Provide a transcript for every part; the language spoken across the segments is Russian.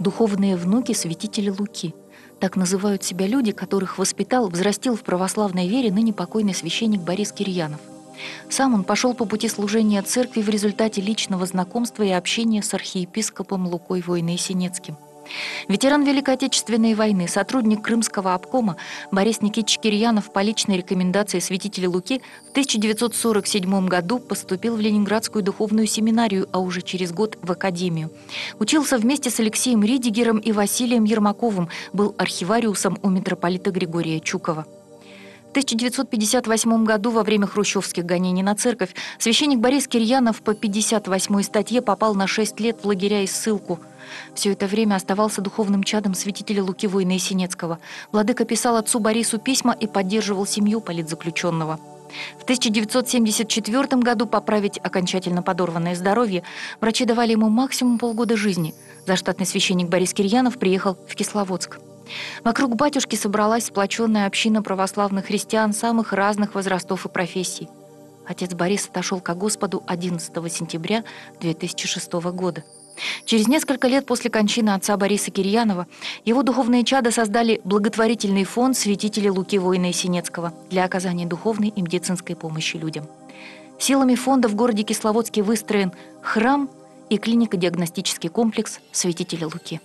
духовные внуки святителя Луки. Так называют себя люди, которых воспитал, взрастил в православной вере ныне покойный священник Борис Кирьянов. Сам он пошел по пути служения церкви в результате личного знакомства и общения с архиепископом Лукой Войной-Синецким. Ветеран Великой Отечественной войны, сотрудник Крымского обкома Борис Никитич Кирьянов по личной рекомендации святителя Луки в 1947 году поступил в Ленинградскую духовную семинарию, а уже через год в академию. Учился вместе с Алексеем Ридигером и Василием Ермаковым, был архивариусом у митрополита Григория Чукова. В 1958 году во время хрущевских гонений на церковь священник Борис Кирьянов по 58-й статье попал на 6 лет в лагеря и ссылку. Все это время оставался духовным чадом святителя Луки Войны-Синецкого. Владыка писал отцу Борису письма и поддерживал семью политзаключенного. В 1974 году поправить окончательно подорванное здоровье врачи давали ему максимум полгода жизни. Заштатный священник Борис Кирьянов приехал в Кисловодск. Вокруг батюшки собралась сплоченная община православных христиан самых разных возрастов и профессий. Отец Борис отошел ко Господу 11 сентября 2006 года. Через несколько лет после кончины отца Бориса Кирьянова его духовные чада создали благотворительный фонд святителя Луки Войны-Синецкого для оказания духовной и медицинской помощи людям. Силами фонда в городе Кисловодске выстроен храм и клинико-диагностический комплекс святителя Луки.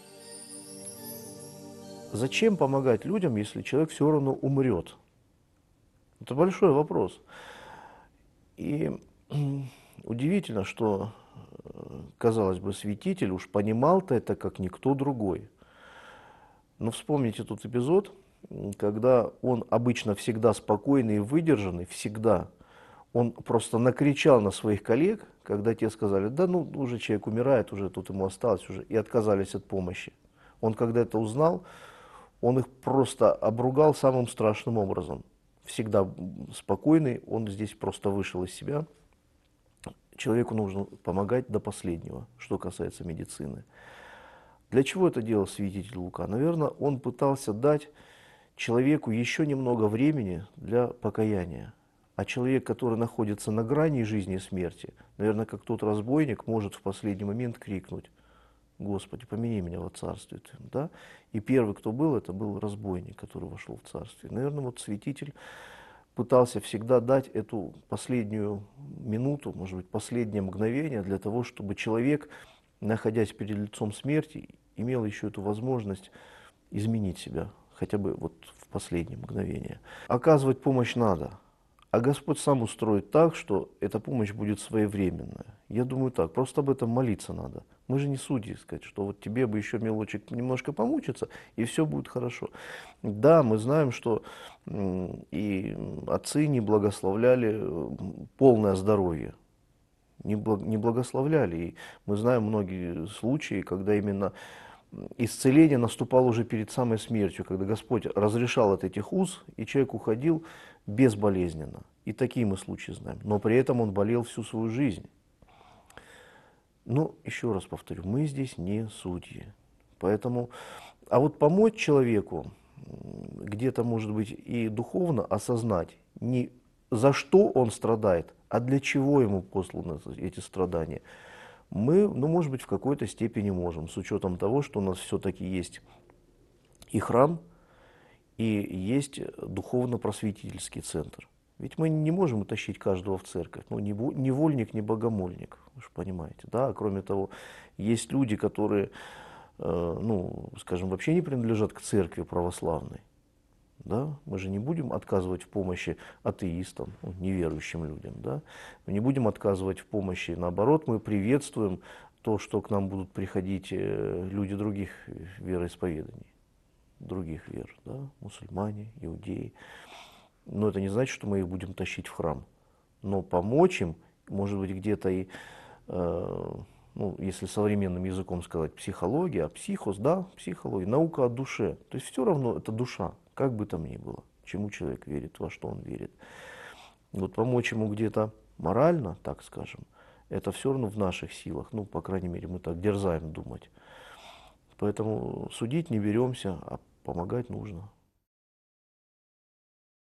Зачем помогать людям, если человек все равно умрет? Это большой вопрос. И удивительно, что, казалось бы, святитель уж понимал-то это как никто другой. Но вспомните тот эпизод, когда он обычно всегда спокойный и выдержанный, всегда. Он просто накричал на своих коллег, когда те сказали: да ну уже человек умирает, уже тут ему осталось, уже, и отказались от помощи. Он когда это узнал, он их просто обругал самым страшным образом. Всегда спокойный, он здесь просто вышел из себя. Человеку нужно помогать до последнего, что касается медицины. Для чего это делал святитель Лука? Наверное, он пытался дать человеку еще немного времени для покаяния. А человек, который находится на грани жизни и смерти, наверное, как тот разбойник, может в последний момент крикнуть: Господи, помяни меня во царстве Твоем, да? И первый, кто был, это был разбойник, который вошел в царствие. Наверное, вот святитель пытался всегда дать эту последнюю минуту, может быть, последнее мгновение для того, чтобы человек, находясь перед лицом смерти, имел еще эту возможность изменить себя, хотя бы вот в последнее мгновение. Оказывать помощь надо. А Господь сам устроит так, что эта помощь будет своевременная. Я думаю так, просто об этом молиться надо. Мы же не судьи, сказать, что вот тебе бы еще, милочек, немножко помучиться, и все будет хорошо. Да, мы знаем, что и отцы не благословляли полное здоровье. Не благословляли. И мы знаем многие случаи, когда именно исцеление наступало уже перед самой смертью, когда Господь разрешал от этих уз, и человек уходил безболезненно. И такие мы случаи знаем. Но при этом он болел всю свою жизнь. Но, еще раз повторю, мы здесь не судьи. Поэтому, а вот помочь человеку, где-то, может быть, и духовно осознать, не за что он страдает, а для чего ему посланы эти страдания, мы, ну, может быть, в какой-то степени можем, с учетом того, что у нас все-таки есть и храм, и есть духовно-просветительский центр. Ведь мы не можем утащить каждого в церковь, ну, ни вольник, ни богомольник, вы же понимаете, да, кроме того, есть люди, которые, ну, скажем, вообще не принадлежат к церкви православной, да, мы же не будем отказывать в помощи атеистам, ну, неверующим людям, да, мы не будем отказывать в помощи, наоборот, мы приветствуем то, что к нам будут приходить люди других вероисповеданий, других вер, да, мусульмане, иудеи. Но это не значит, что мы их будем тащить в храм. Но помочь им, может быть, где-то и, ну, если современным языком сказать, психология, а психос, да, психология, наука о душе. То есть все равно это душа, как бы там ни было, чему человек верит, во что он верит. Вот помочь ему где-то морально, так скажем, это все равно в наших силах. Ну, по крайней мере, мы так дерзаем думать. Поэтому судить не беремся, а помогать нужно.